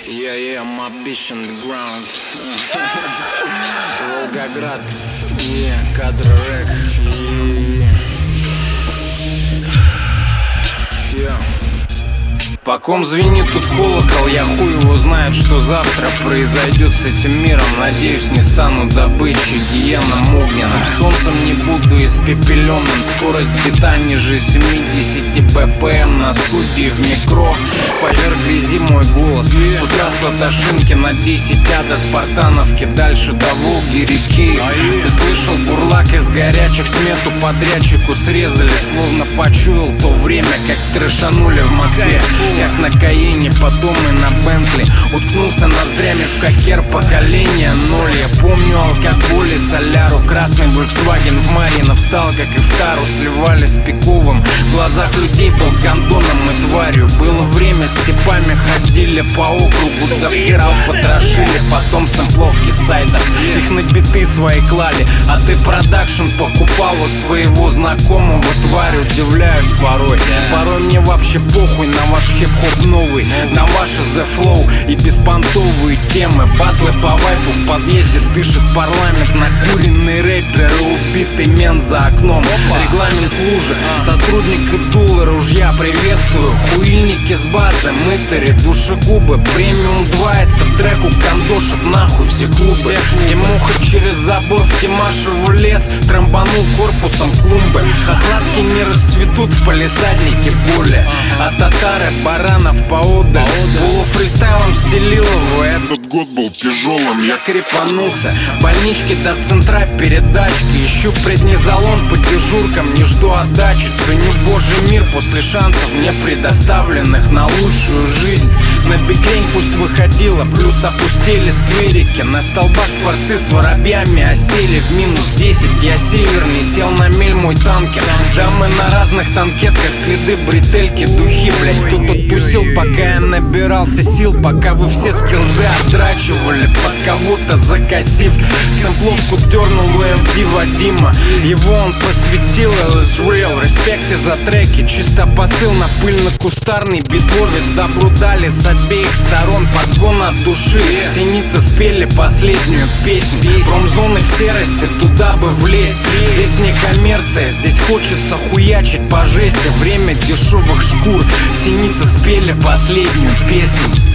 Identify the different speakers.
Speaker 1: Yeah, my bitch on the ground. Волгоград, кадр рэк. По ком звенит тут колокол, я хуй его знает, что завтра произойдет с этим миром. Надеюсь, не стану добычей гиеном огненным. Солнцем не буду испепеленным. Скорость бита ниже 70 БПМ. На студии в микро поверх грязи мой голос. С утра с Латашинки на 10 до Спартановки, дальше до Волги реки. Ты слышал, бурлак из горячих смету подрядчику срезали. Словно почуял то время, как трэшанули в Москве. Как на Каене, потом и на Бентли. Уткнулся ноздрями в кокер поколения ноль. Я помню алкоголь и соляру. Красный Volkswagen в Марьино встал, как и в тару. Сливали с Пиковым. В глазах людей был гондоном и тварью. Было время, степами ходили по округу. До пирал потрошили, потом сэмпловки сайтов. Их на биты свои клали. А ты продакшн покупал у своего знакомого. Тварь, удивляюсь порой. Порой мне вообще похуй на ваш хип-хоп новый, на ваши The Flow и беспонтовые темы. Батлы по вайпу в подъезде дышит парламент. Накуренный рэпер и убитый мент за окном. Регламент в луже, сотрудники дула ружья приветствую. Хуильники с базы, мытари, душегубы. Премиум 2 это трек укандошит нахуй все клубы. Тимуха через забор в Тимашеву лес. Трамбанул корпусом клумбы. Хохлатки не расцветут в палисаднике боли. А татары баранов поодаль. Полуфристайлом стелил его. Этот год был тяжелым, я крепанулся. Больнички до центра передачки. Ищу преднизолон по дежуркам, не жду отдачи. Ценю божий мир после шансов мне предоставленных на лучшую жизнь. На бигрень пусть выходила, плюс опустили скверики. На столбах скворцы с воробьями осели в минус 10. Я северный, сел на мель мой танкер. Да мы на разных танкетках, следы бретельки, духи, блять. Тут оттусил, пока я набирался сил. Пока вы все скиллзы отдрачивали, под кого-то закосив. Сэмпловку дернул у МД Вадима. Его он посвятил LS Real. Респекты за треки, чисто посыл на пыльно-кустарный битворвец. Забрудали с обеих сторон, подгон от души. Синицы спели последнюю песню. Промзоны в серости, туда бы влезть. Здесь не коммерция, здесь хочется хуячить по жести. Время дешевых шкур. Синицы спели последнюю песню.